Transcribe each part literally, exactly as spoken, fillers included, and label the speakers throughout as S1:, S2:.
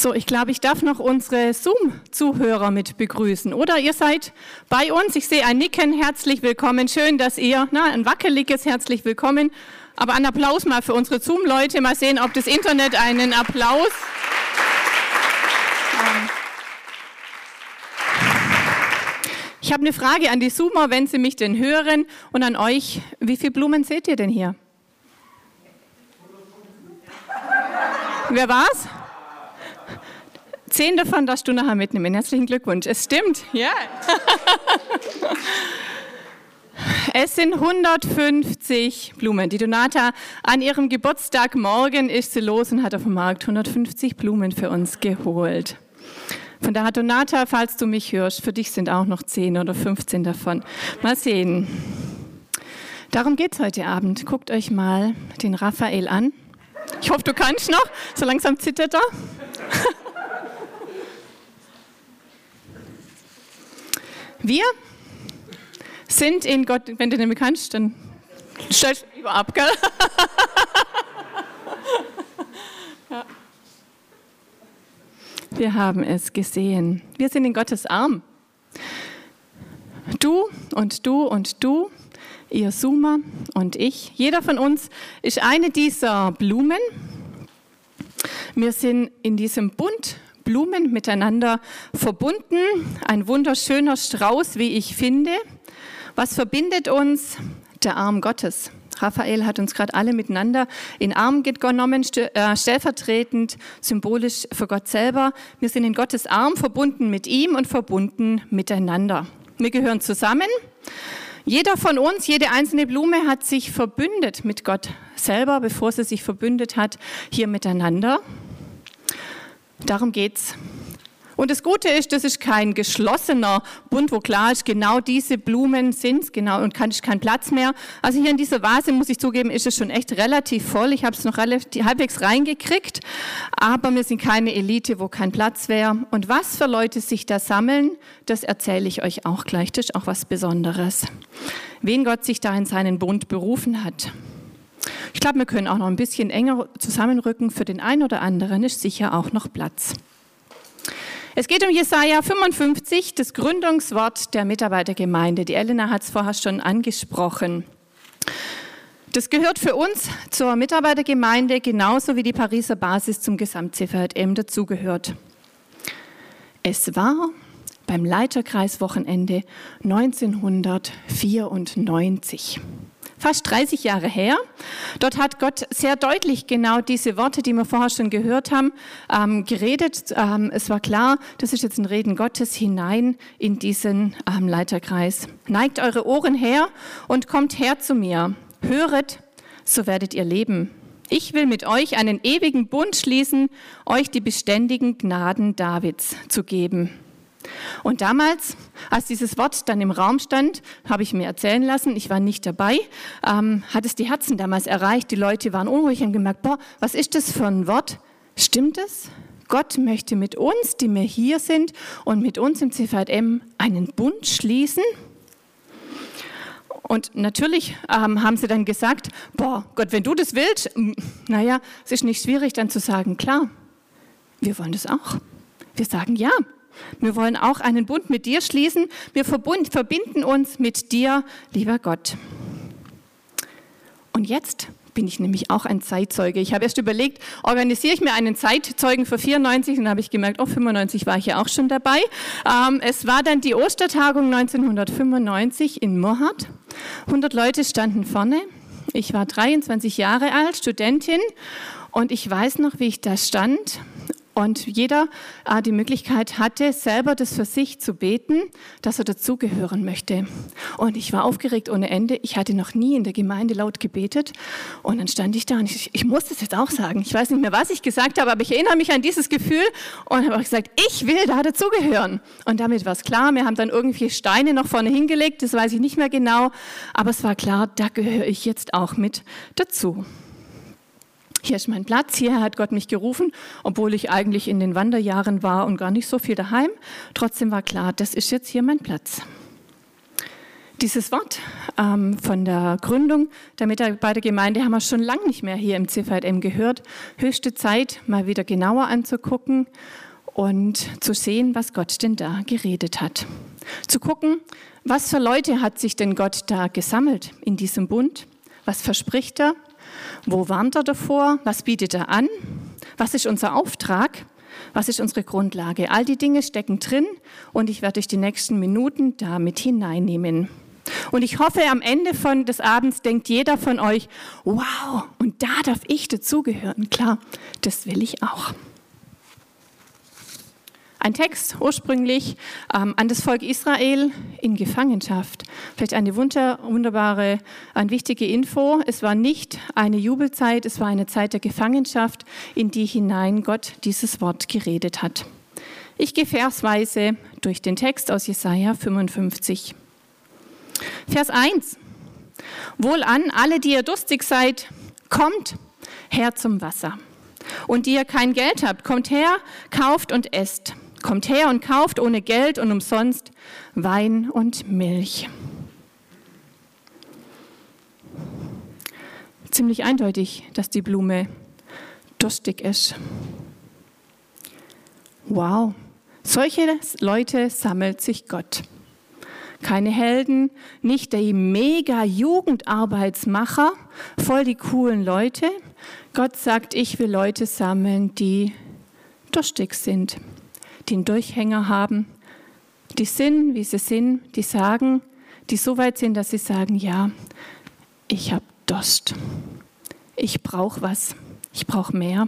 S1: So, ich glaube, ich darf noch unsere Zoom-Zuhörer mit begrüßen. Oder ihr seid bei uns. Ich sehe ein Nicken. Herzlich willkommen. Schön, dass ihr, na, ein wackeliges herzlich willkommen. Aber einen Applaus mal für unsere Zoom-Leute. Mal sehen, ob das Internet einen Applaus. Ich habe eine Frage an die Zoomer, wenn Sie mich denn hören, und an euch. Wie viele Blumen seht ihr denn hier? Wer war's? Zehn davon darfst du nachher mitnehmen. Herzlichen Glückwunsch. Es stimmt, ja. Es sind hundertfünfzig Blumen. Die Donata an ihrem Geburtstag morgen ist sie los und hat auf dem Markt hundertfünfzig Blumen für uns geholt. Von daher, Donata, falls du mich hörst, für dich sind auch noch zehn oder fünfzehn davon. Mal sehen. Darum geht es heute Abend. Guckt euch mal den Raphael an. Ich hoffe, du kannst noch. So langsam zittert er. Wir sind in Gott, wenn du den kannst, dann stellst du lieber ab, gell? Ja. Wir haben es gesehen. Wir sind in Gottes Arm. Du und du und du, ihr Zoomer und ich. Jeder von uns ist eine dieser Blumen. Wir sind in diesem Bund Blumen miteinander verbunden. Ein wunderschöner Strauß, wie ich finde. Was verbindet uns? Der Arm Gottes. Raphael hat uns gerade alle miteinander in den Arm genommen, stellvertretend, symbolisch für Gott selber. Wir sind in Gottes Arm verbunden mit ihm und verbunden miteinander. Wir gehören zusammen. Jeder von uns, jede einzelne Blume hat sich verbündet mit Gott selber, bevor sie sich verbündet hat, hier miteinander. Darum geht's. Und das Gute ist, das ist kein geschlossener Bund, wo klar ist, genau diese Blumen sind genau und kann ich keinen Platz mehr. Also hier in dieser Vase, muss ich zugeben, ist es schon echt relativ voll. Ich habe es noch relativ, halbwegs reingekriegt, aber wir sind keine Elite, wo kein Platz wäre. Und was für Leute sich da sammeln, das erzähle ich euch auch gleich. Das ist auch was Besonderes. Wen Gott sich da in seinen Bund berufen hat. Ich glaube, wir können auch noch ein bisschen enger zusammenrücken. Für den einen oder anderen ist sicher auch noch Platz. Es geht um Jesaja fünfundfünfzig, das Gründungswort der Mitarbeitergemeinde. Die Elena hat es vorher schon angesprochen. Das gehört für uns zur Mitarbeitergemeinde genauso wie die Pariser Basis zum Gesamt-C V J M dazugehört. Es war beim Leiterkreiswochenende neunzehnhundertvierundneunzig. Fast dreißig Jahre her. Dort hat Gott sehr deutlich genau diese Worte, die wir vorher schon gehört haben, ähm, geredet. Ähm, es war klar, das ist jetzt ein Reden Gottes hinein in diesen ähm, Leiterkreis. Neigt eure Ohren her und kommt her zu mir. Höret, so werdet ihr leben. Ich will mit euch einen ewigen Bund schließen, euch die beständigen Gnaden Davids zu geben. Und damals, als dieses Wort dann im Raum stand, habe ich mir erzählen lassen, ich war nicht dabei, ähm, hat es die Herzen damals erreicht. Die Leute waren unruhig und haben gemerkt, boah, was ist das für ein Wort? Stimmt es? Gott möchte mit uns, die wir hier sind und mit uns im C V J M einen Bund schließen? Und natürlich ähm, haben sie dann gesagt, boah, Gott, wenn du das willst, naja, es ist nicht schwierig dann zu sagen, klar, wir wollen das auch. Wir sagen ja. Wir wollen auch einen Bund mit dir schließen. Wir verbund, verbinden uns mit dir, lieber Gott. Und jetzt bin ich nämlich auch ein Zeitzeuge. Ich habe erst überlegt, organisiere ich mir einen Zeitzeugen für vierundneunzig? Und dann habe ich gemerkt, oh, fünfundneunzig war ich ja auch schon dabei. Ähm, es war dann die Ostertagung neunzehnhundertfünfundneunzig in Murrhardt. hundert Leute standen vorne. Ich war dreiundzwanzig Jahre alt, Studentin. Und ich weiß noch, wie ich da stand. Und jeder äh, die Möglichkeit hatte, selber das für sich zu beten, dass er dazugehören möchte. Und ich war aufgeregt ohne Ende. Ich hatte noch nie in der Gemeinde laut gebetet. Und dann stand ich da und ich, ich muss das jetzt auch sagen. Ich weiß nicht mehr, was ich gesagt habe, aber ich erinnere mich an dieses Gefühl und habe auch gesagt, ich will da dazugehören. Und damit war es klar. Wir haben dann irgendwie Steine noch vorne hingelegt, das weiß ich nicht mehr genau. Aber es war klar, da gehöre ich jetzt auch mit dazu. Hier ist mein Platz, hierher hat Gott mich gerufen, obwohl ich eigentlich in den Wanderjahren war und gar nicht so viel daheim. Trotzdem war klar, das ist jetzt hier mein Platz. Dieses Wort ähm, von der Gründung der Mitarbeitergemeinde haben wir schon lange nicht mehr hier im C V M gehört. Höchste Zeit, mal wieder genauer anzugucken und zu sehen, was Gott denn da geredet hat. Zu gucken, was für Leute hat sich denn Gott da gesammelt in diesem Bund? Was verspricht er? Wo warnt er davor? Was bietet er an? Was ist unser Auftrag? Was ist unsere Grundlage? All die Dinge stecken drin und ich werde euch die nächsten Minuten da mit hineinnehmen. Und ich hoffe, am Ende von des Abends denkt jeder von euch, wow, und da darf ich dazugehören. Klar, das will ich auch. Ein Text ursprünglich ähm, an das Volk Israel in Gefangenschaft. Vielleicht eine wunder, wunderbare, eine wichtige Info. Es war nicht eine Jubelzeit, es war eine Zeit der Gefangenschaft, in die hinein Gott dieses Wort geredet hat. Ich gehe versweise durch den Text aus Jesaja fünfundfünfzig. Vers eins. Wohlan, alle, die ihr durstig seid, kommt her zum Wasser. Und die ihr kein Geld habt, kommt her, kauft und esst. Kommt her und kauft ohne Geld und umsonst Wein und Milch. Ziemlich eindeutig, dass die Blume durstig ist. Wow, solche Leute sammelt sich Gott. Keine Helden, nicht die Mega-Jugendarbeitsmacher, voll die coolen Leute. Gott sagt, ich will Leute sammeln, die durstig sind, die einen Durchhänger haben, die sind, wie sie sind, die sagen, die so weit sind, dass sie sagen, ja, ich habe Durst, ich brauche was, ich brauche mehr.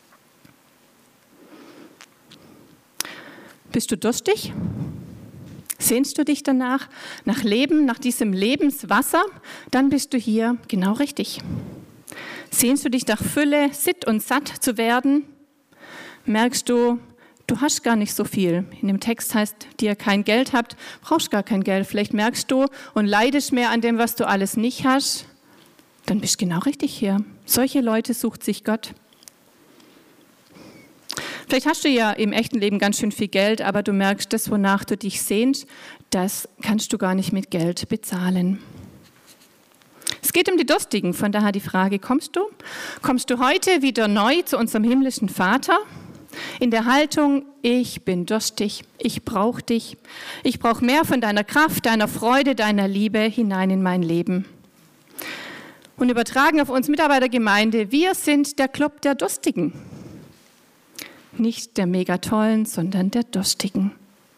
S1: Bist du durstig? Sehnst du dich danach, nach Leben, nach diesem Lebenswasser? Dann bist du hier genau richtig. Sehnst du dich nach Fülle, sitt und satt zu werden? Merkst du, du hast gar nicht so viel. In dem Text heißt, die ihr kein Geld habt, brauchst gar kein Geld. Vielleicht merkst du und leidest mehr an dem, was du alles nicht hast. Dann bist du genau richtig hier. Solche Leute sucht sich Gott. Vielleicht hast du ja im echten Leben ganz schön viel Geld, aber du merkst, das, wonach du dich sehnst, das kannst du gar nicht mit Geld bezahlen. Es geht um die Durstigen, von daher die Frage, kommst du? Kommst du heute wieder neu zu unserem himmlischen Vater? In der Haltung, ich bin durstig, ich brauche dich, ich brauche mehr von deiner Kraft, deiner Freude, deiner Liebe hinein in mein Leben. Und übertragen auf uns Mitarbeitergemeinde, wir sind der Club der Durstigen. Nicht der Megatollen, sondern der Durstigen.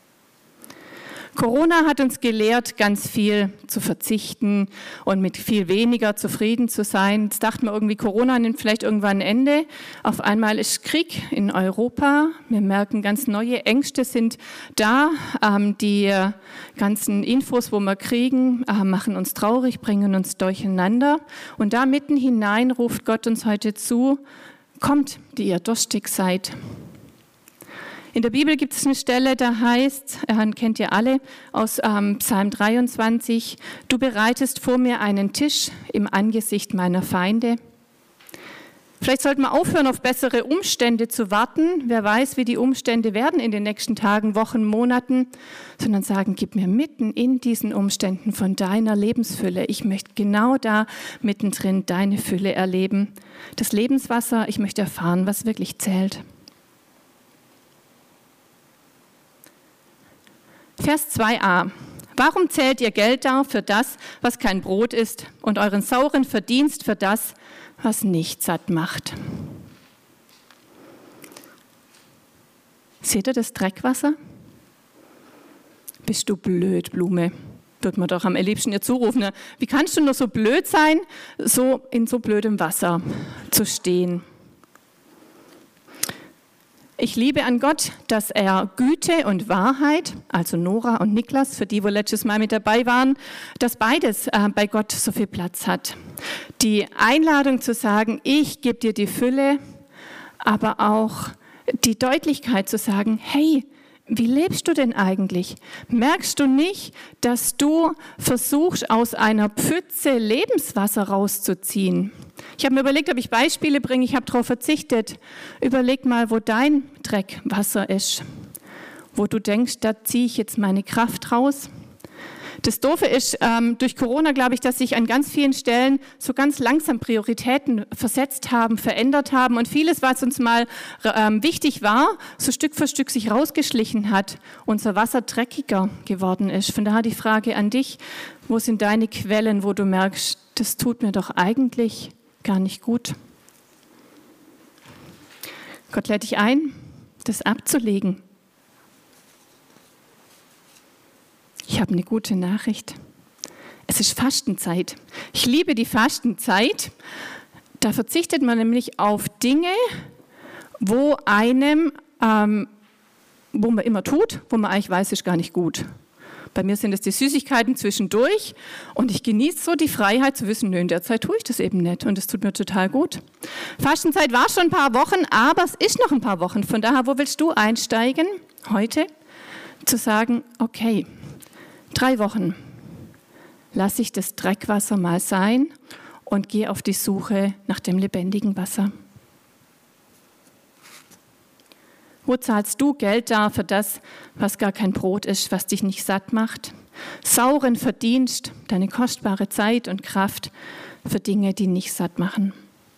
S1: Corona hat uns gelehrt, ganz viel zu verzichten und mit viel weniger zufrieden zu sein. Jetzt dachten wir irgendwie, Corona nimmt vielleicht irgendwann ein Ende. Auf einmal ist Krieg in Europa. Wir merken, ganz neue Ängste sind da. Die ganzen Infos, wo wir kriegen, machen uns traurig, bringen uns durcheinander. Und da mitten hinein ruft Gott uns heute zu, kommt, die ihr durstig seid. In der Bibel gibt es eine Stelle, da heißt, äh, kennt ihr alle, aus ähm, Psalm dreiundzwanzig, du bereitest vor mir einen Tisch im Angesicht meiner Feinde. Vielleicht sollten wir aufhören, auf bessere Umstände zu warten. Wer weiß, wie die Umstände werden in den nächsten Tagen, Wochen, Monaten, sondern sagen, gib mir mitten in diesen Umständen von deiner Lebensfülle. Ich möchte genau da mittendrin deine Fülle erleben. Das Lebenswasser, ich möchte erfahren, was wirklich zählt. Vers zwei a. Warum zählt ihr Geld dar für das, was kein Brot ist, und euren sauren Verdienst für das, was nicht satt macht? Seht ihr das Dreckwasser? Bist du blöd, Blume? Wird man doch am liebsten ihr zurufen. Ne? Wie kannst du nur so blöd sein, so in so blödem Wasser zu stehen? Ich liebe an Gott, dass er Güte und Wahrheit, also Nora und Niklas, für die, wo letztes Mal mit dabei waren, dass beides äh, bei Gott so viel Platz hat. Die Einladung zu sagen, ich gebe dir die Fülle, aber auch die Deutlichkeit zu sagen, hey, wie lebst du denn eigentlich? Merkst du nicht, dass du versuchst, aus einer Pfütze Lebenswasser rauszuziehen? Ich habe mir überlegt, ob ich Beispiele bringe. Ich habe darauf verzichtet. Überleg mal, wo dein Dreckwasser ist. Wo du denkst, da ziehe ich jetzt meine Kraft raus. Das Doofe ist, ähm, durch Corona glaube ich, dass sich an ganz vielen Stellen so ganz langsam Prioritäten versetzt haben, verändert haben und vieles, was uns mal ähm, wichtig war, so Stück für Stück sich rausgeschlichen hat, unser Wasser dreckiger geworden ist. Von daher die Frage an dich, wo sind deine Quellen, wo du merkst, das tut mir doch eigentlich gar nicht gut? Gott lädt dich ein, das abzulegen. Ich habe eine gute Nachricht. Es ist Fastenzeit. Ich liebe die Fastenzeit. Da verzichtet man nämlich auf Dinge, wo einem, ähm, wo man immer tut, wo man eigentlich weiß, ist gar nicht gut. Bei mir sind es die Süßigkeiten zwischendurch und ich genieße so die Freiheit zu wissen, nö, in der Zeit tue ich das eben nicht und das tut mir total gut. Fastenzeit war schon ein paar Wochen, aber es ist noch ein paar Wochen. Von daher, wo willst du einsteigen heute? Zu sagen, okay, drei Wochen lasse ich das Dreckwasser mal sein und gehe auf die Suche nach dem lebendigen Wasser. Wo zahlst du Geld da für das, was gar kein Brot ist, was dich nicht satt macht? Sauren Verdienst, deine kostbare Zeit und Kraft für Dinge, die nicht satt machen.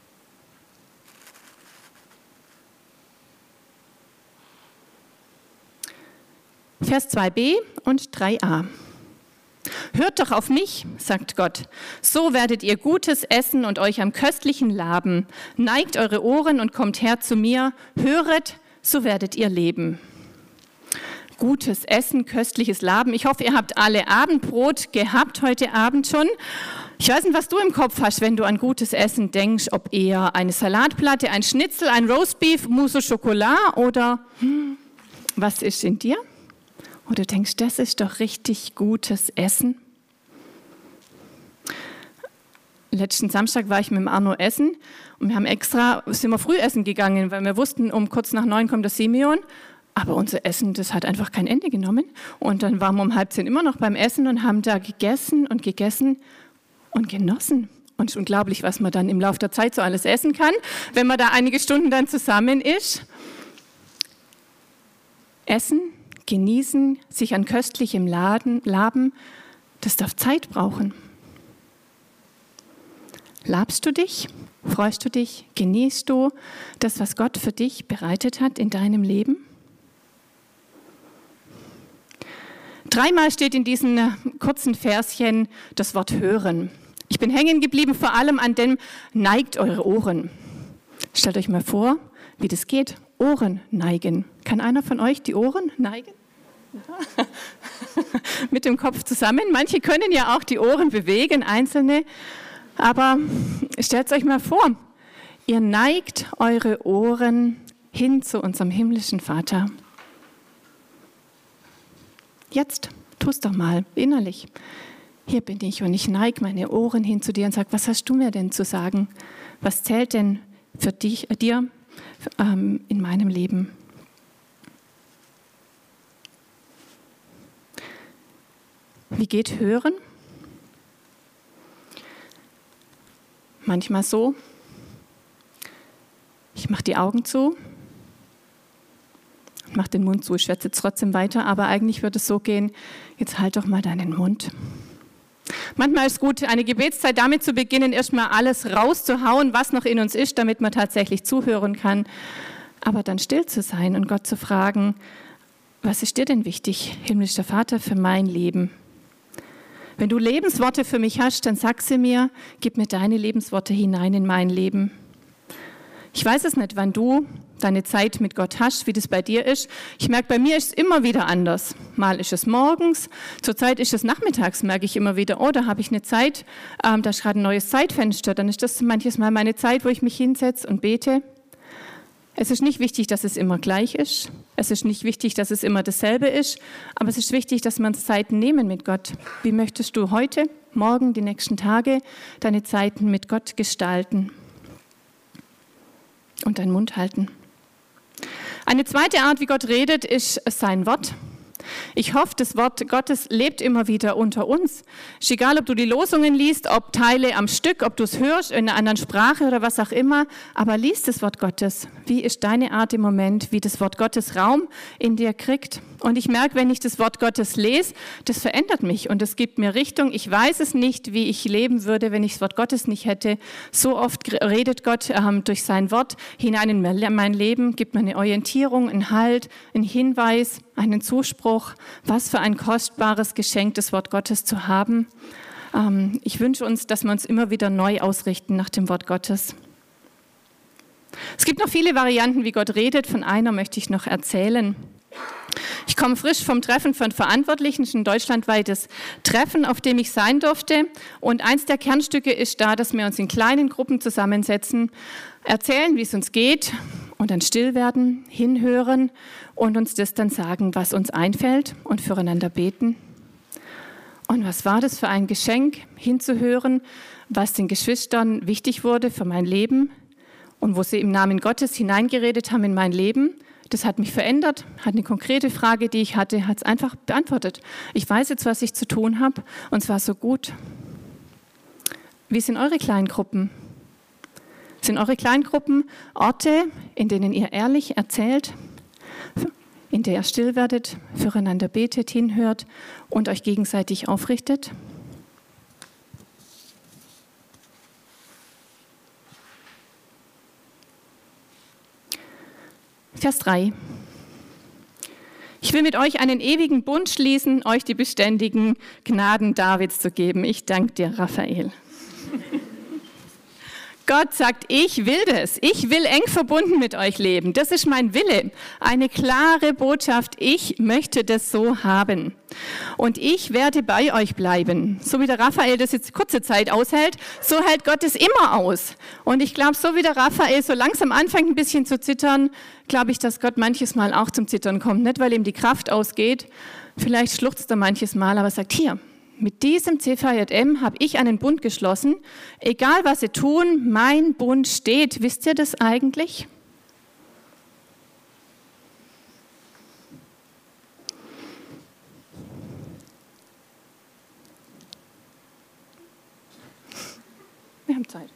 S1: Vers zwei b und drei a. Hört doch auf mich, sagt Gott, so werdet ihr Gutes essen und euch am Köstlichen laben. Neigt eure Ohren und kommt her zu mir, höret, so werdet ihr leben. Gutes Essen, köstliches Laben. Ich hoffe, ihr habt alle Abendbrot gehabt heute Abend schon. Ich weiß nicht, was du im Kopf hast, wenn du an gutes Essen denkst, ob eher eine Salatplatte, ein Schnitzel, ein Roastbeef, Mousse au Chocolat oder hm, was ist in dir? Oder du denkst, das ist doch richtig gutes Essen. Letzten Samstag war ich mit dem Arno essen und wir haben extra, sind wir früh essen gegangen, weil wir wussten, um kurz nach neun kommt der Simeon. Aber unser Essen, das hat einfach kein Ende genommen. Und dann waren wir um halb zehn immer noch beim Essen und haben da gegessen und gegessen und genossen. Und es ist unglaublich, was man dann im Laufe der Zeit so alles essen kann, wenn man da einige Stunden dann zusammen ist. Essen, genießen, sich an köstlichem Laden, laben, das darf Zeit brauchen. Labst du dich? Freust du dich? Genießt du das, was Gott für dich bereitet hat in deinem Leben? Dreimal steht in diesen kurzen Verschen das Wort hören. Ich bin hängen geblieben vor allem an dem neigt eure Ohren. Stellt euch mal vor, wie das geht. Ohren neigen. Kann einer von euch die Ohren neigen? Ja. Mit dem Kopf zusammen. Manche können ja auch die Ohren bewegen, einzelne. Aber stellt euch mal vor, ihr neigt eure Ohren hin zu unserem himmlischen Vater. Jetzt, tu's doch mal innerlich. Hier bin ich und ich neige meine Ohren hin zu dir und sage, was hast du mir denn zu sagen? Was zählt denn für dich, äh, dir ähm, in meinem Leben? Wie geht Hören? Manchmal so, ich mache die Augen zu, mache den Mund zu, ich schwätze jetzt trotzdem weiter, aber eigentlich würde es so gehen, jetzt halt doch mal deinen Mund. Manchmal ist es gut, eine Gebetszeit damit zu beginnen, erstmal alles rauszuhauen, was noch in uns ist, damit man tatsächlich zuhören kann, aber dann still zu sein und Gott zu fragen, was ist dir denn wichtig, himmlischer Vater, für mein Leben? Wenn du Lebensworte für mich hast, dann sag sie mir, gib mir deine Lebensworte hinein in mein Leben. Ich weiß es nicht, wann du deine Zeit mit Gott hast, wie das bei dir ist. Ich merke, bei mir ist es immer wieder anders. Mal ist es morgens, zurzeit ist es nachmittags, merke ich immer wieder, oh, da habe ich eine Zeit, ähm, da ist gerade ein neues Zeitfenster. Dann ist das manches Mal meine Zeit, wo ich mich hinsetze und bete. Es ist nicht wichtig, dass es immer gleich ist. Es ist nicht wichtig, dass es immer dasselbe ist. Aber es ist wichtig, dass wir uns Zeiten nehmen mit Gott. Wie möchtest du heute, morgen, die nächsten Tage deine Zeiten mit Gott gestalten? Und deinen Mund halten. Eine zweite Art, wie Gott redet, ist sein Wort. Ich hoffe, das Wort Gottes lebt immer wieder unter uns. Es ist egal, ob du die Losungen liest, ob Teile am Stück, ob du es hörst in einer anderen Sprache oder was auch immer, aber liest das Wort Gottes. Wie ist deine Art im Moment, wie das Wort Gottes Raum in dir kriegt? Und ich merke, wenn ich das Wort Gottes lese, das verändert mich und es gibt mir Richtung. Ich weiß es nicht, wie ich leben würde, wenn ich das Wort Gottes nicht hätte. So oft redet Gott ähm, durch sein Wort hinein in mein Leben, gibt mir eine Orientierung, einen Halt, einen Hinweis, einen Zuspruch. Was für ein kostbares Geschenk, das Wort Gottes zu haben. Ähm, ich wünsche uns, dass wir uns immer wieder neu ausrichten nach dem Wort Gottes. Es gibt noch viele Varianten, wie Gott redet. Von einer möchte ich noch erzählen. Ich komme frisch vom Treffen von Verantwortlichen, es ist ein deutschlandweites Treffen, auf dem ich sein durfte. Und eins der Kernstücke ist da, dass wir uns in kleinen Gruppen zusammensetzen, erzählen, wie es uns geht und dann still werden, hinhören und uns das dann sagen, was uns einfällt und füreinander beten. Und was war das für ein Geschenk, hinzuhören, was den Geschwistern wichtig wurde für mein Leben und wo sie im Namen Gottes hineingeredet haben in mein Leben. Das hat mich verändert, hat eine konkrete Frage, die ich hatte, hat es einfach beantwortet. Ich weiß jetzt, was ich zu tun habe und es war so gut. Wie sind eure Kleingruppen? Sind eure Kleingruppen Orte, in denen ihr ehrlich erzählt, in der ihr still werdet, füreinander betet, hinhört und euch gegenseitig aufrichtet? Vers drei. Ich will mit euch einen ewigen Bund schließen, euch die beständigen Gnaden Davids zu geben. Ich danke dir, Raphael. Gott sagt, ich will das. Ich will eng verbunden mit euch leben. Das ist mein Wille. Eine klare Botschaft. Ich möchte das so haben. Und ich werde bei euch bleiben. So wie der Raphael das jetzt kurze Zeit aushält, so hält Gott es immer aus. Und ich glaube, so wie der Raphael so langsam anfängt, ein bisschen zu zittern, glaube ich, dass Gott manches Mal auch zum Zittern kommt. Nicht, weil ihm die Kraft ausgeht. Vielleicht schluchzt er manches Mal, aber sagt, hier, mit diesem C V J M habe ich einen Bund geschlossen. Egal, was sie tun, mein Bund steht. Wisst ihr das eigentlich? Wir haben Zeit.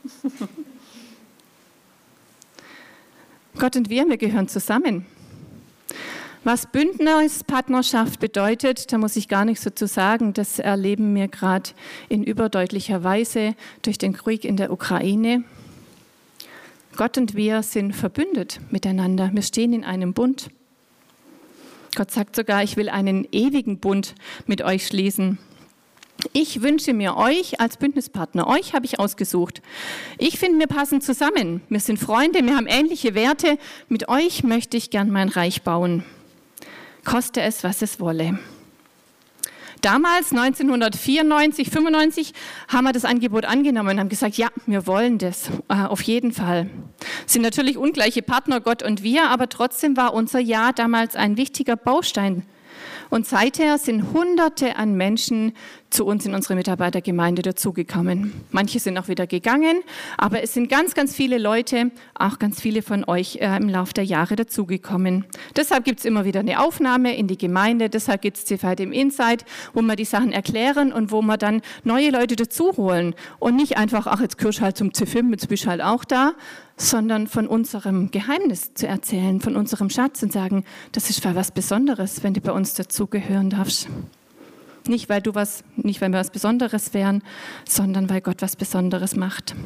S1: Gott und wir, wir gehören zusammen. Was Bündnispartnerschaft bedeutet, da muss ich gar nichts dazu sagen, das erleben wir gerade in überdeutlicher Weise durch den Krieg in der Ukraine. Gott und wir sind verbündet miteinander, wir stehen in einem Bund. Gott sagt sogar, ich will einen ewigen Bund mit euch schließen. Ich wünsche mir euch als Bündnispartner, euch habe ich ausgesucht. Ich finde, wir passen zusammen, wir sind Freunde, wir haben ähnliche Werte, mit euch möchte ich gern mein Reich bauen. Koste es, was es wolle. Damals, neunzehnhundertvierundneunzig, fünfundneunzig, haben wir das Angebot angenommen und haben gesagt, ja, wir wollen das, äh, auf jeden Fall. Es sind natürlich ungleiche Partner, Gott und wir, aber trotzdem war unser Ja damals ein wichtiger Baustein. Und seither sind Hunderte an Menschen zu uns in unsere Mitarbeitergemeinde dazugekommen. Manche sind auch wieder gegangen, aber es sind ganz, ganz viele Leute, auch ganz viele von euch äh, im Laufe der Jahre dazugekommen. Deshalb gibt es immer wieder eine Aufnahme in die Gemeinde, deshalb gibt es C V J M Insight, wo wir die Sachen erklären und wo wir dann neue Leute dazu holen. Und nicht einfach, ach, jetzt gehörst du halt zum C F I M, jetzt bist du halt auch da, sondern von unserem Geheimnis zu erzählen, von unserem Schatz und sagen, das ist was Besonderes, wenn du bei uns dazugehören darfst. Nicht, weil du was, nicht, weil wir was Besonderes wären, sondern weil Gott was Besonderes macht.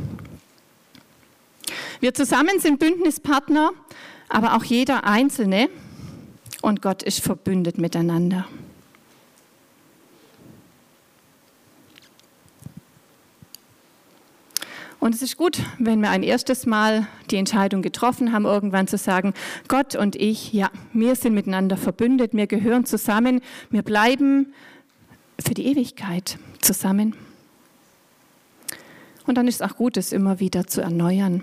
S1: Wir zusammen sind Bündnispartner, aber auch jeder Einzelne und Gott ist verbündet miteinander. Und es ist gut, wenn wir ein erstes Mal die Entscheidung getroffen haben, irgendwann zu sagen, Gott und ich, ja, wir sind miteinander verbündet, wir gehören zusammen, wir bleiben für die Ewigkeit zusammen. Und dann ist es auch gut, es immer wieder zu erneuern.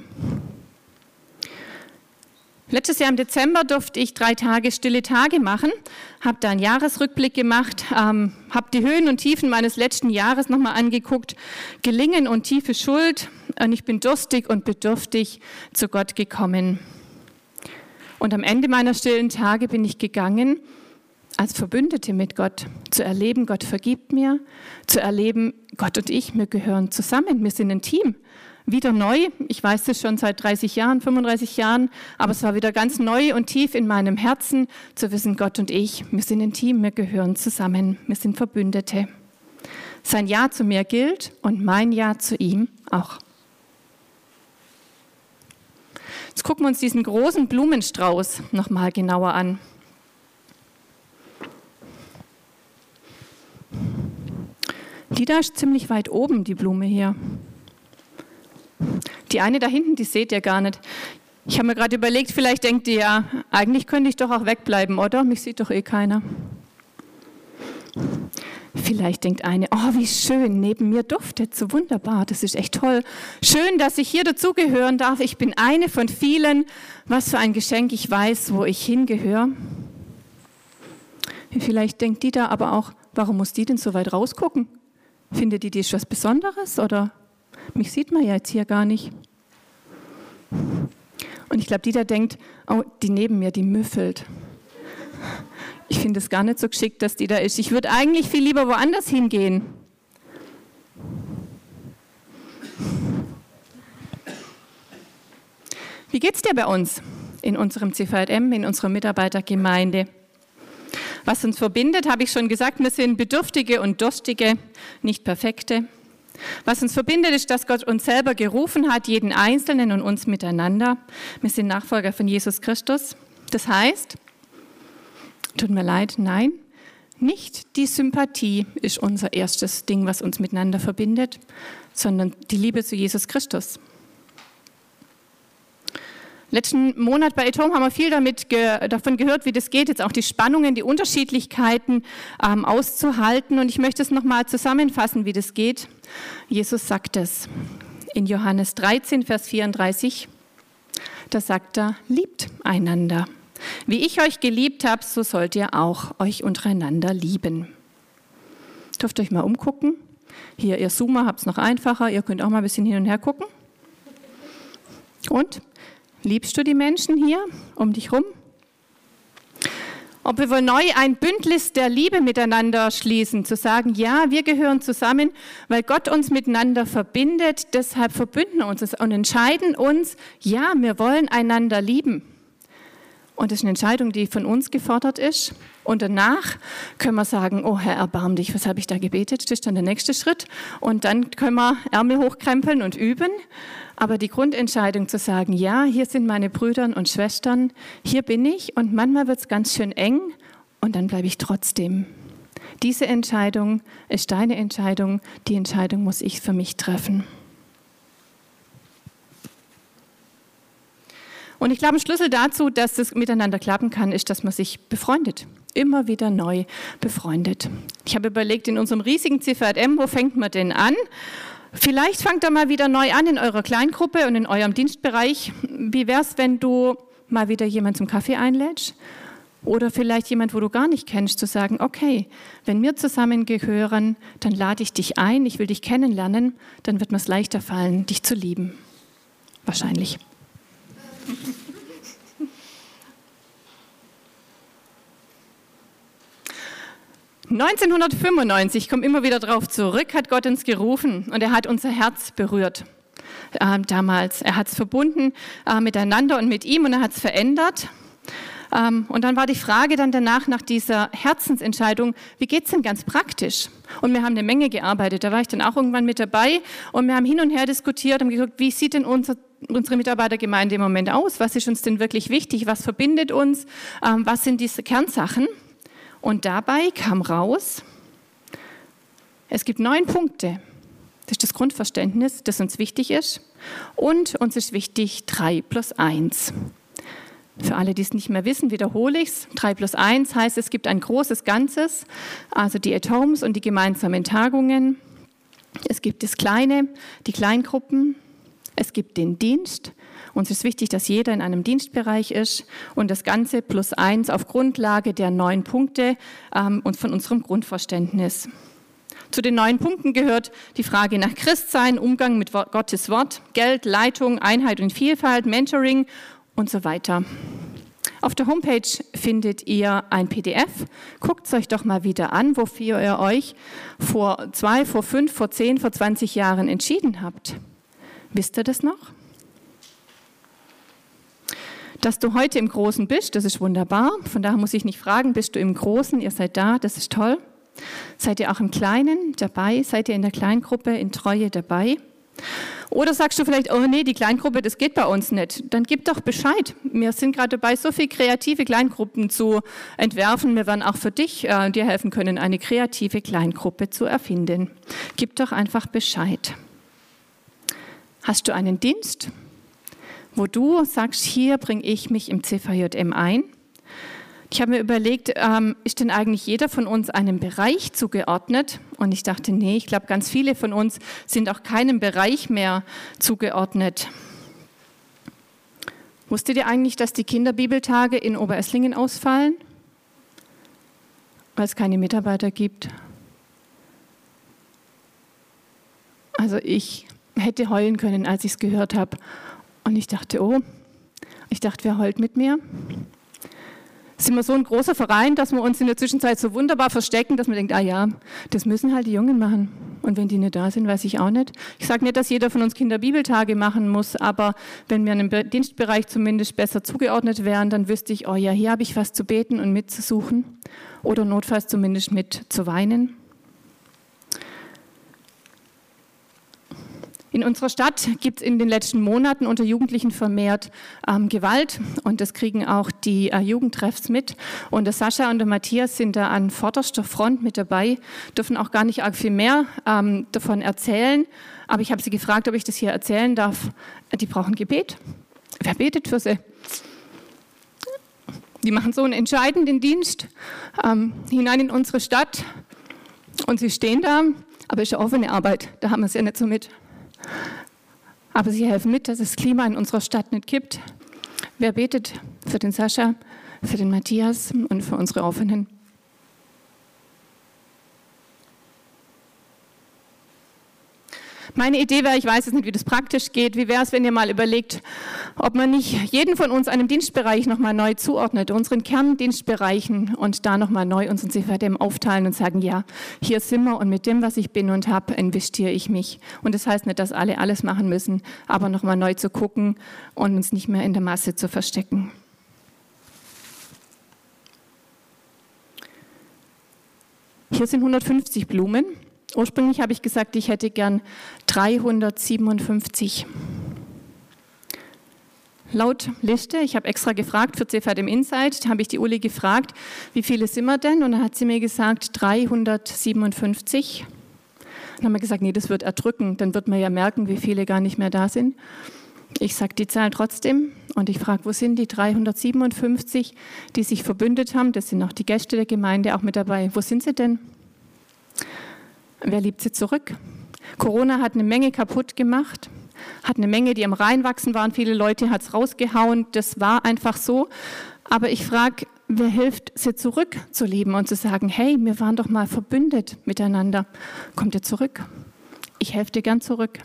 S1: Letztes Jahr im Dezember durfte ich drei Tage stille Tage machen, habe da einen Jahresrückblick gemacht, ähm, habe die Höhen und Tiefen meines letzten Jahres nochmal angeguckt, Gelingen und tiefe Schuld, und ich bin durstig und bedürftig zu Gott gekommen. Und am Ende meiner stillen Tage bin ich gegangen, als Verbündete mit Gott, zu erleben, Gott vergibt mir, zu erleben, Gott und ich, wir gehören zusammen, wir sind ein Team. wieder neu. Ich weiß das schon seit dreißig Jahren, fünfunddreißig Jahren, aber es war wieder ganz neu und tief in meinem Herzen zu wissen, Gott und ich, wir sind ein Team, wir gehören zusammen, wir sind Verbündete. Sein Ja zu mir gilt und mein Ja zu ihm auch. Jetzt gucken wir uns diesen großen Blumenstrauß nochmal genauer an. Die da ist ziemlich weit oben, die Blume hier. Die eine da hinten, die seht ihr gar nicht. Ich habe mir gerade überlegt, vielleicht denkt ihr ja, eigentlich könnte ich doch auch wegbleiben, oder? Mich sieht doch eh keiner. Vielleicht denkt eine, oh, wie schön, neben mir duftet, so wunderbar, das ist echt toll. Schön, dass ich hier dazugehören darf. Ich bin eine von vielen. Was für ein Geschenk, ich weiß, wo ich hingehöre. Vielleicht denkt die da aber auch, warum muss die denn so weit rausgucken? Findet die, die ist was Besonderes? Oder mich sieht man ja jetzt hier gar nicht. Und ich glaube, die da denkt, oh, die neben mir, die müffelt. Ich finde es gar nicht so geschickt, dass die da ist. Ich würde eigentlich viel lieber woanders hingehen. Wie geht es dir bei uns in unserem C V J M, in unserer Mitarbeitergemeinde? Was uns verbindet, habe ich schon gesagt, wir sind Bedürftige und Durstige, nicht Perfekte. Was uns verbindet, ist, dass Gott uns selber gerufen hat, jeden Einzelnen und uns miteinander. Wir sind Nachfolger von Jesus Christus. Das heißt, tut mir leid, nein, nicht die Sympathie ist unser erstes Ding, was uns miteinander verbindet, sondern die Liebe zu Jesus Christus. Letzten Monat bei At Home haben wir viel damit ge- davon gehört, wie das geht, jetzt auch die Spannungen, die Unterschiedlichkeiten ähm, auszuhalten. Und ich möchte es nochmal zusammenfassen, wie das geht. Jesus sagt es in Johannes dreizehn, Vers vierunddreißig. Da sagt er, liebt einander. Wie ich euch geliebt habe, so sollt ihr auch euch untereinander lieben. Dürft ihr euch mal umgucken. Hier, ihr Zoomer habt es noch einfacher. Ihr könnt auch mal ein bisschen hin und her gucken. Und? Liebst du die Menschen hier um dich rum? Ob wir wohl neu ein Bündnis der Liebe miteinander schließen, zu sagen, ja, wir gehören zusammen, weil Gott uns miteinander verbindet, deshalb verbünden wir uns und entscheiden uns, ja, wir wollen einander lieben. Und das ist eine Entscheidung, die von uns gefordert ist. Und danach können wir sagen, oh Herr, erbarm dich, was habe ich da gebetet? Das ist dann der nächste Schritt. Und dann können wir Ärmel hochkrempeln und üben. Aber die Grundentscheidung zu sagen, ja, hier sind meine Brüder und Schwestern, hier bin ich und manchmal wird es ganz schön eng und dann bleibe ich trotzdem. Diese Entscheidung ist deine Entscheidung, die Entscheidung muss ich für mich treffen. Und ich glaube, ein Schlüssel dazu, dass das miteinander klappen kann, ist, dass man sich befreundet. Immer wieder neu befreundet. Ich habe überlegt, in unserem riesigen C V J M, wo fängt man denn an? Vielleicht fangt ihr mal wieder neu an in eurer Kleingruppe und in eurem Dienstbereich. Wie wäre es, wenn du mal wieder jemanden zum Kaffee einlädst? Oder vielleicht jemand, wo du gar nicht kennst, zu sagen, okay, wenn wir zusammengehören, dann lade ich dich ein, ich will dich kennenlernen, dann wird mir es leichter fallen, dich zu lieben. Wahrscheinlich. neunzehnhundertfünfundneunzig, ich komme immer wieder darauf zurück, hat Gott uns gerufen und er hat unser Herz berührt. Äh, damals, er hat es verbunden äh, miteinander und mit ihm und er hat es verändert. Ähm, und dann war die Frage dann danach nach dieser Herzensentscheidung, wie geht es denn ganz praktisch? Und wir haben eine Menge gearbeitet, da war ich dann auch irgendwann mit dabei und wir haben hin und her diskutiert und gesagt, wie sieht denn unser, unsere Mitarbeitergemeinde im Moment aus? Was ist uns denn wirklich wichtig? Was verbindet uns? Ähm, was sind diese Kernsachen? Und dabei kam raus, es gibt neun Punkte. Das ist das Grundverständnis, das uns wichtig ist. Und uns ist wichtig drei plus eins. Für alle, die es nicht mehr wissen, wiederhole ich es. drei plus eins heißt, es gibt ein großes Ganzes, also die At Homes und die gemeinsamen Tagungen. Es gibt das Kleine, die Kleingruppen. Es gibt den Dienst. Uns ist wichtig, dass jeder in einem Dienstbereich ist und das Ganze plus eins auf Grundlage der neun Punkte ähm, und von unserem Grundverständnis. Zu den neun Punkten gehört die Frage nach Christsein, Umgang mit Gottes Wort, Geld, Leitung, Einheit und Vielfalt, Mentoring und so weiter. Auf der Homepage findet ihr ein P D F. Guckt es euch doch mal wieder an, wofür ihr euch vor zwei, vor fünf, vor zehn, vor zwanzig Jahren entschieden habt. Wisst ihr das noch? Dass du heute im Großen bist, das ist wunderbar. Von daher muss ich nicht fragen, bist du im Großen? Ihr seid da, das ist toll. Seid ihr auch im Kleinen dabei? Seid ihr in der Kleingruppe in Treue dabei? Oder sagst du vielleicht, oh nee, die Kleingruppe, das geht bei uns nicht. Dann gib doch Bescheid. Wir sind gerade dabei, so viele kreative Kleingruppen zu entwerfen. Wir werden auch für dich äh, dir helfen können, eine kreative Kleingruppe zu erfinden. Gib doch einfach Bescheid. Hast du einen Dienst, wo du sagst, hier bringe ich mich im C V J M ein? Ich habe mir überlegt, ähm, ist denn eigentlich jeder von uns einem Bereich zugeordnet? Und ich dachte, nee, ich glaube, ganz viele von uns sind auch keinem Bereich mehr zugeordnet. Wusstet ihr eigentlich, dass die Kinderbibeltage in Oberesslingen ausfallen? Weil es keine Mitarbeiter gibt. Also ich hätte heulen können, als ich es gehört habe. Und ich dachte, oh, ich dachte, wer heult mit mir? Sind wir so ein großer Verein, dass wir uns in der Zwischenzeit so wunderbar verstecken, dass man denkt, ah ja, das müssen halt die Jungen machen. Und wenn die nicht da sind, weiß ich auch nicht. Ich sage nicht, dass jeder von uns Kinderbibeltage machen muss, aber wenn wir in einem Dienstbereich zumindest besser zugeordnet wären, dann wüsste ich, oh ja, hier habe ich was zu beten und mitzusuchen oder notfalls zumindest mit zu weinen. In unserer Stadt gibt es in den letzten Monaten unter Jugendlichen vermehrt ähm, Gewalt und das kriegen auch die äh, Jugendtreffs mit. Und der Sascha und der Matthias sind da an vorderster Front mit dabei, dürfen auch gar nicht arg viel mehr ähm, davon erzählen. Aber ich habe sie gefragt, ob ich das hier erzählen darf. Die brauchen Gebet. Wer betet für sie? Die machen so einen entscheidenden Dienst ähm, hinein in unsere Stadt und sie stehen da, aber es ist ja offene Arbeit, da haben wir es ja nicht so mit. Aber sie helfen mit, dass das Klima in unserer Stadt nicht kippt. Wer betet für den Sascha, für den Matthias und für unsere Offenen? Meine Idee wäre, ich weiß jetzt nicht, wie das praktisch geht, wie wäre es, wenn ihr mal überlegt, ob man nicht jeden von uns einem Dienstbereich nochmal neu zuordnet, unseren Kerndienstbereichen und da nochmal neu unseren C V J M aufteilen und sagen, ja, hier sind wir und mit dem, was ich bin und habe, investiere ich mich. Und das heißt nicht, dass alle alles machen müssen, aber nochmal neu zu gucken und uns nicht mehr in der Masse zu verstecken. Hier sind hundertfünfzig Blumen. Ursprünglich habe ich gesagt, ich hätte gern dreihundertsiebenundfünfzig. Laut Liste, ich habe extra gefragt für C V J M Insight, da habe ich die Uli gefragt, wie viele sind wir denn? Und dann hat sie mir gesagt, dreihundertsiebenundfünfzig. Dann haben wir gesagt, nee, das wird erdrücken, dann wird man ja merken, wie viele gar nicht mehr da sind. Ich sage die Zahl trotzdem und ich frage, wo sind die dreihundertsiebenundfünfzig, die sich verbündet haben? Das sind auch die Gäste der Gemeinde auch mit dabei. Wo sind sie denn? Wer liebt sie zurück? Corona hat eine Menge kaputt gemacht, hat eine Menge, die am Reinwachsen waren. Viele Leute hat es rausgehauen. Das war einfach so. Aber ich frage, wer hilft, sie zurückzulieben und zu sagen, hey, wir waren doch mal verbündet miteinander. Kommt ihr zurück? Ich helfe dir gern zurück.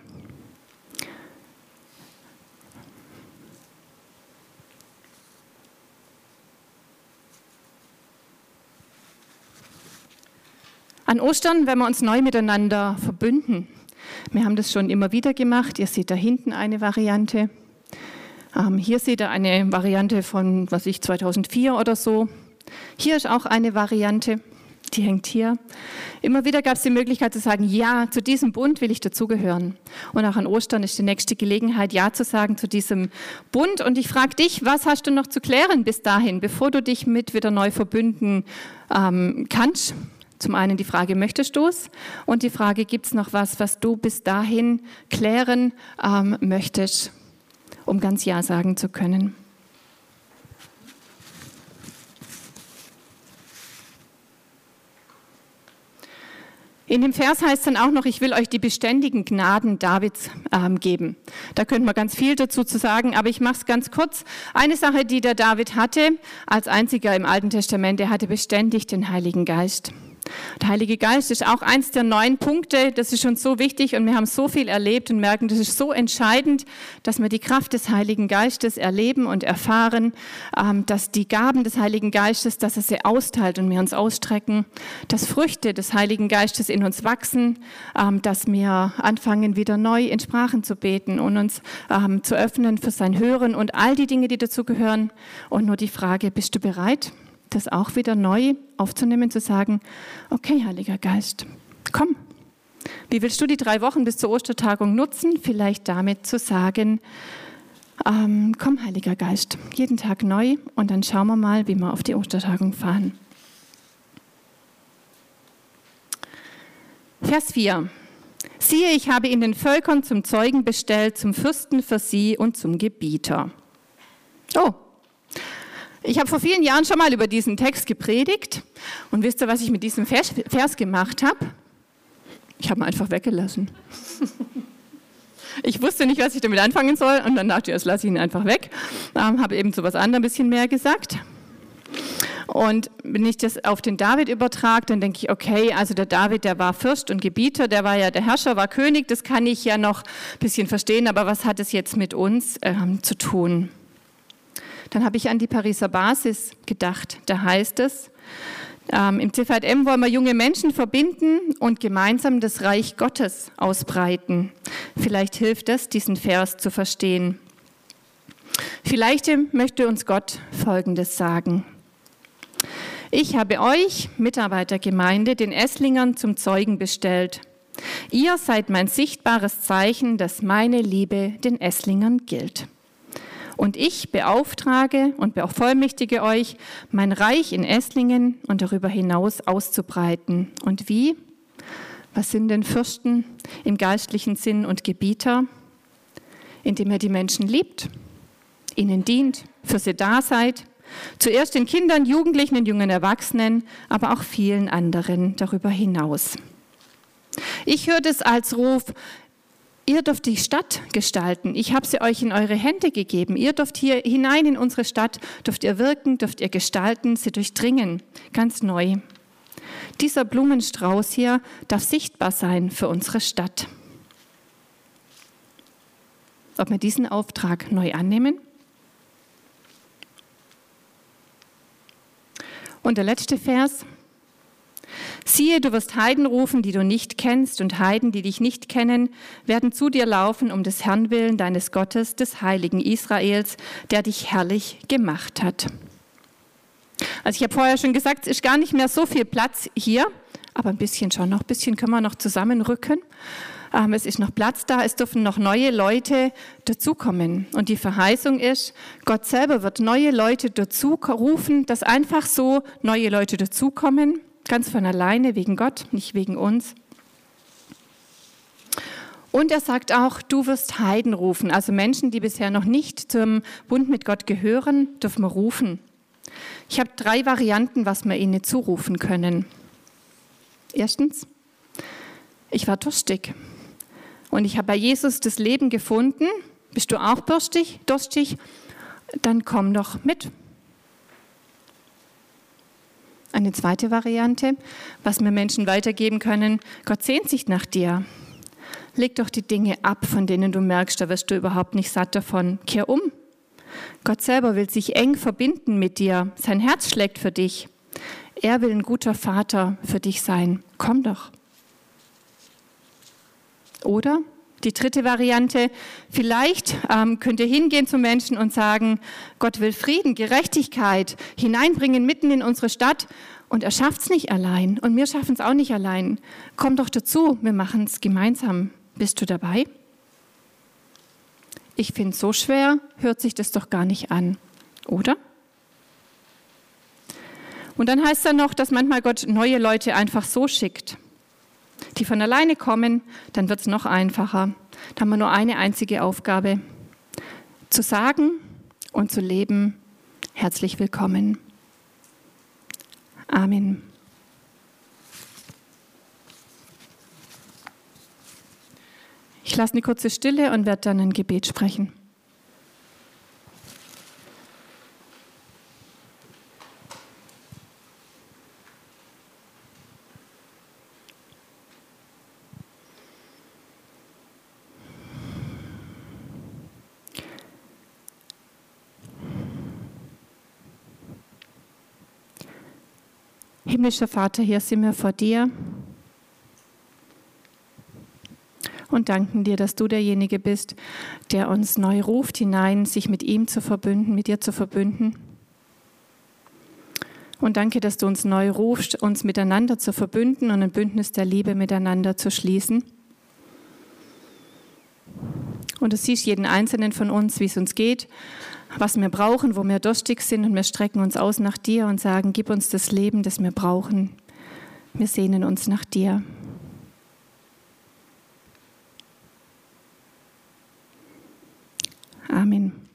S1: An Ostern, wenn wir uns neu miteinander verbünden. Wir haben das schon immer wieder gemacht. Ihr seht da hinten eine Variante. Ähm, hier seht ihr eine Variante von, was ich, zweitausendvier oder so. Hier ist auch eine Variante, die hängt hier. Immer wieder gab es die Möglichkeit zu sagen, ja, zu diesem Bund will ich dazugehören. Und auch an Ostern ist die nächste Gelegenheit, ja zu sagen zu diesem Bund. Und ich frage dich, was hast du noch zu klären bis dahin, bevor du dich mit wieder neu verbünden ähm, kannst? Zum einen die Frage, möchtest du es? Und die Frage, gibt es noch was, was du bis dahin klären ähm, möchtest, um ganz Ja sagen zu können? In dem Vers heißt es dann auch noch, ich will euch die beständigen Gnaden Davids ähm, geben. Da könnte man ganz viel dazu zu sagen, aber ich mache es ganz kurz. Eine Sache, die der David hatte, als einziger im Alten Testament, er hatte beständig den Heiligen Geist. Der Heilige Geist ist auch eins der neun Punkte, das ist schon so wichtig und wir haben so viel erlebt und merken, das ist so entscheidend, dass wir die Kraft des Heiligen Geistes erleben und erfahren, dass die Gaben des Heiligen Geistes, dass er sie austeilt und wir uns ausstrecken, dass Früchte des Heiligen Geistes in uns wachsen, dass wir anfangen, wieder neu in Sprachen zu beten und uns zu öffnen für sein Hören und all die Dinge, die dazugehören. Und nur die Frage, bist du bereit, das auch wieder neu aufzunehmen, zu sagen, okay, Heiliger Geist, komm. Wie willst du die drei Wochen bis zur Ostertagung nutzen? Vielleicht damit zu sagen, ähm, komm, Heiliger Geist, jeden Tag neu und dann schauen wir mal, wie wir auf die Ostertagung fahren. Vers vier. Siehe, ich habe ihn den Völkern zum Zeugen bestellt, zum Fürsten für sie und zum Gebieter. Oh, ich habe vor vielen Jahren schon mal über diesen Text gepredigt und wisst ihr, was ich mit diesem Vers, Vers gemacht habe? Ich habe ihn einfach weggelassen. Ich wusste nicht, was ich damit anfangen soll und dann dachte ich, jetzt lasse ich ihn einfach weg. Ähm, habe eben so was anderes ein bisschen mehr gesagt. Und wenn ich das auf den David übertrage, dann denke ich, okay, also der David, der war Fürst und Gebieter, der war ja der Herrscher, war König, das kann ich ja noch ein bisschen verstehen, aber was hat es jetzt mit uns ähm, zu tun? Dann habe ich an die Pariser Basis gedacht. Da heißt es, ähm, im C V M wollen wir junge Menschen verbinden und gemeinsam das Reich Gottes ausbreiten. Vielleicht hilft es, diesen Vers zu verstehen. Vielleicht möchte uns Gott Folgendes sagen. Ich habe euch, Mitarbeitergemeinde, den Esslingern zum Zeugen bestellt. Ihr seid mein sichtbares Zeichen, dass meine Liebe den Esslingern gilt. Und ich beauftrage und bevollmächtige euch, mein Reich in Esslingen und darüber hinaus auszubreiten. Und wie? Was sind denn Fürsten im geistlichen Sinn und Gebieter? Indem ihr die Menschen liebt, ihnen dient, für sie da seid, zuerst den Kindern, Jugendlichen und jungen Erwachsenen, aber auch vielen anderen darüber hinaus. Ich höre das als Ruf, ihr dürft die Stadt gestalten. Ich habe sie euch in eure Hände gegeben. Ihr dürft hier hinein in unsere Stadt, dürft ihr wirken, dürft ihr gestalten, sie durchdringen, ganz neu. Dieser Blumenstrauß hier darf sichtbar sein für unsere Stadt. Ob wir diesen Auftrag neu annehmen? Und der letzte Vers. Siehe, du wirst Heiden rufen, die du nicht kennst, und Heiden, die dich nicht kennen, werden zu dir laufen, um des Herrn willen, deines Gottes, des Heiligen Israels, der dich herrlich gemacht hat. Also ich habe vorher schon gesagt, es ist gar nicht mehr so viel Platz hier, aber ein bisschen schon noch, ein bisschen können wir noch zusammenrücken. Ähm, es ist noch Platz da, es dürfen noch neue Leute dazukommen. Und die Verheißung ist, Gott selber wird neue Leute dazu rufen, dass einfach so neue Leute dazukommen. Ganz von alleine, wegen Gott, nicht wegen uns. Und er sagt auch, du wirst Heiden rufen. Also Menschen, die bisher noch nicht zum Bund mit Gott gehören, dürfen wir rufen. Ich habe drei Varianten, was wir ihnen zurufen können. Erstens, ich war durstig und ich habe bei Jesus das Leben gefunden. Bist du auch durstig? durstig? Dann komm doch mit. Eine zweite Variante, was wir Menschen weitergeben können, Gott sehnt sich nach dir. Leg doch die Dinge ab, von denen du merkst, da wirst du überhaupt nicht satt davon. Kehr um. Gott selber will sich eng verbinden mit dir. Sein Herz schlägt für dich. Er will ein guter Vater für dich sein. Komm doch. Oder die dritte Variante, vielleicht ähm, könnt ihr hingehen zu Menschen und sagen, Gott will Frieden, Gerechtigkeit hineinbringen mitten in unsere Stadt und er schafft es nicht allein und wir schaffen es auch nicht allein. Komm doch dazu, wir machen es gemeinsam. Bist du dabei? Ich finde es so schwer, hört sich das doch gar nicht an, oder? Und dann heißt es dann noch, dass manchmal Gott neue Leute einfach so schickt, die von alleine kommen, dann wird es noch einfacher. Da haben wir nur eine einzige Aufgabe, zu sagen und zu leben, herzlich willkommen. Amen. Ich lasse eine kurze Stille und werde dann ein Gebet sprechen. Himmlischer Vater, hier sind wir vor dir und danken dir, dass du derjenige bist, der uns neu ruft hinein, sich mit ihm zu verbünden, mit dir zu verbünden. Und danke, dass du uns neu rufst, uns miteinander zu verbünden und ein Bündnis der Liebe miteinander zu schließen. Und du siehst jeden Einzelnen von uns, wie es uns geht, was wir brauchen, wo wir durstig sind, und wir strecken uns aus nach dir und sagen, gib uns das Leben, das wir brauchen. Wir sehnen uns nach dir. Amen.